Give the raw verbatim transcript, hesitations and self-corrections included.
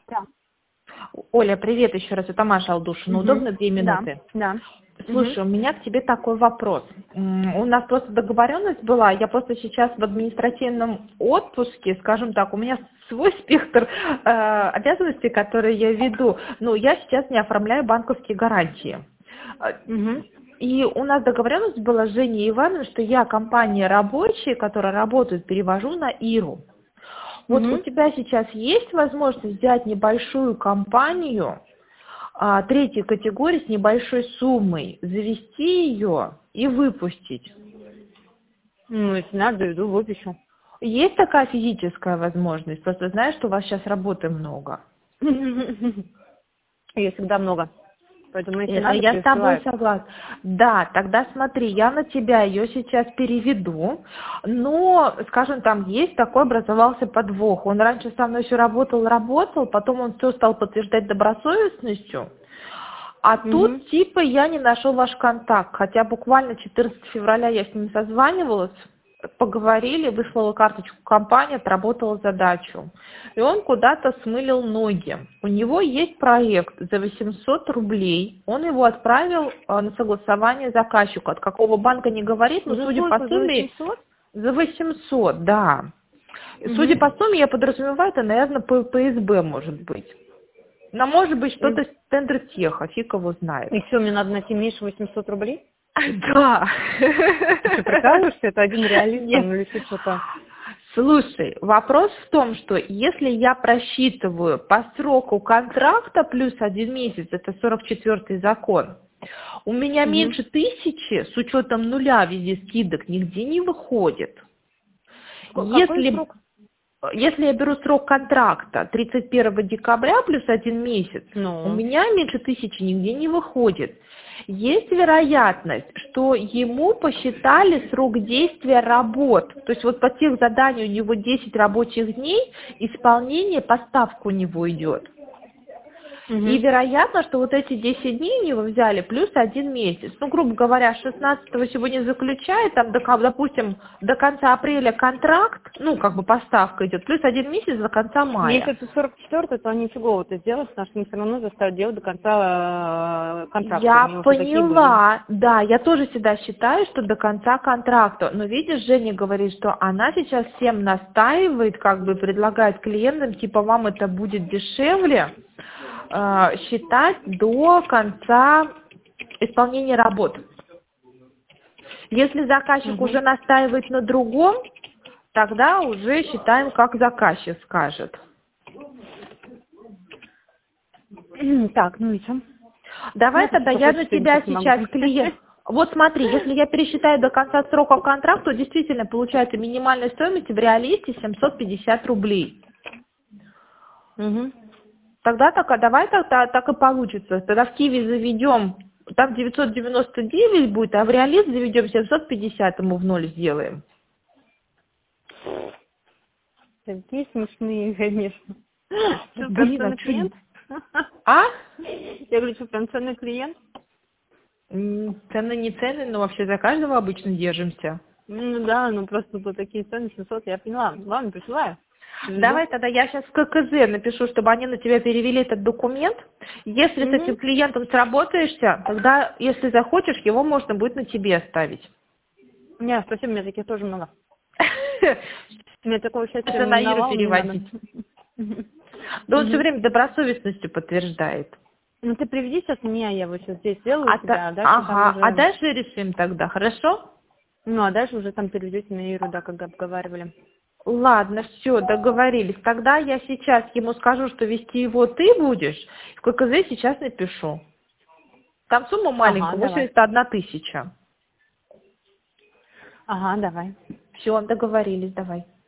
Да. Оля, привет еще раз, это Маша Алдушина. Мгм. Удобно две Да, минуты? да. Мгм. Слушай, у меня к тебе такой вопрос. М, У нас просто договоренность была, я просто сейчас в административном отпуске, скажем так, у меня свой спектр э, обязанностей, которые я веду, но я сейчас не оформляю банковские гарантии. Э, Мгм. И у нас договоренность была с Женей Ивановной, что я компания рабочие, которые работают, перевожу на Иру. Вот у Мгм. тебя сейчас есть возможность взять небольшую компанию, а, третьей категории с небольшой суммой, завести ее и выпустить. Ну, если надо, иду выпишу. Есть такая физическая возможность? Просто знаешь, что у вас сейчас работы много. Ее всегда много. Поэтому, если Это надо, я с тобой присылаю. согласна. Да, тогда смотри, я на тебя ее сейчас переведу, но, скажем, там есть такой образовался подвох. Он раньше со мной еще работал, работал, потом он все стал подтверждать добросовестностью, а Угу. тут типа я не нашел ваш контакт, хотя буквально четырнадцатого февраля я с ним созванивалась, поговорили, выслала карточку компании, отработала задачу. И он куда-то смылил ноги. У него есть проект за восемьсот рублей, он его отправил а, на согласование заказчику. От какого банка не говорит, но За судя по сколько? За сумме, восемьсот? за восемьсот, да. Судя Угу. по сумме, я подразумеваю, это, наверное, по ПСБ может быть. Но может быть что-то с Тендертеха, фиг его знает. И все, мне надо найти меньше восемьсот рублей? Да. Ты что, прикалываешься? Это один реалист Нет. там или еще что-то? Слушай, вопрос в том, что если я просчитываю по сроку контракта плюс один месяц, это сорок четвёртый закон, у меня Угу. меньше тысячи, с учетом нуля везде скидок, нигде не выходит. Какой Если срок? Если я беру срок контракта тридцать первого декабря плюс один месяц, у Ну. меня меньше тысячи нигде не выходит. Есть вероятность, что ему посчитали срок действия работ. То есть вот по тех заданиям у него десять рабочих дней, исполнение, поставка у него идет. И Угу. вероятно, что вот эти десять дней у него взяли плюс один месяц. Ну, грубо говоря, шестнадцатого сегодня заключает, там, до, кон- допустим, до конца апреля контракт, ну, как бы поставка идет, плюс один месяц до конца Если мая. это сорок четвёртый, то они фигово это сделают, потому что они все равно заставят делать до конца э, контракта. У Я меня уже такие были. поняла, да, я тоже всегда считаю, что до конца контракта. Но видишь, Женя говорит, что она сейчас всем настаивает, как бы предлагает клиентам, типа вам это будет дешевле, э, считать до конца исполнения работ. Если заказчик Угу. уже настаивает на другом, тогда уже считаем, как заказчик скажет. Так, ну и что? Ну, Давай это тогда что я на хочешь, я тебя никак не могу сейчас понять. клиент. Вот смотри, если я пересчитаю до конца срока контракта, то действительно получается минимальная стоимость в реалисте семьсот пятьдесят рублей. Угу. Тогда так, а давай тогда так и получится. Тогда в Киви заведем, там девятьсот девяносто девять будет, а в реалист заведем семьсот пятьдесят, ему в ноль сделаем. Такие смешные, конечно. Что, прям Блин, а ценный что? клиент? А? Я говорю, что прям ценный клиент? М, Цены не цены, но вообще за каждого обычно держимся. Ну да, ну просто тут такие цены, семьсот, я поняла. Ладно, присылаю. Жду. Давай тогда я сейчас в ККЗ напишу, чтобы они на тебя перевели этот документ. Если с этим Угу. клиентом сработаешься, тогда, если захочешь, его можно будет на тебе оставить. Не, спасибо, у меня таких тоже много. У меня такого счастья Это не на Иру миновало, не надо. переводить. Да он все Мгм. время добросовестностью подтверждает. Ну ты приведи сейчас мне, я его сейчас здесь сделаю А у та- тебя, а дальше там ага, а уже... дальше решим тогда, хорошо? Ну а дальше уже там переведете на Иру, да, как обговаривали. Ладно, все, договорились. Тогда я сейчас ему скажу, что вести его ты будешь. В ККЗ сейчас напишу. Там сумма Ага, маленькая, давай. восемьдесят одна тысяча. Ага, давай. Все, договорились, давай.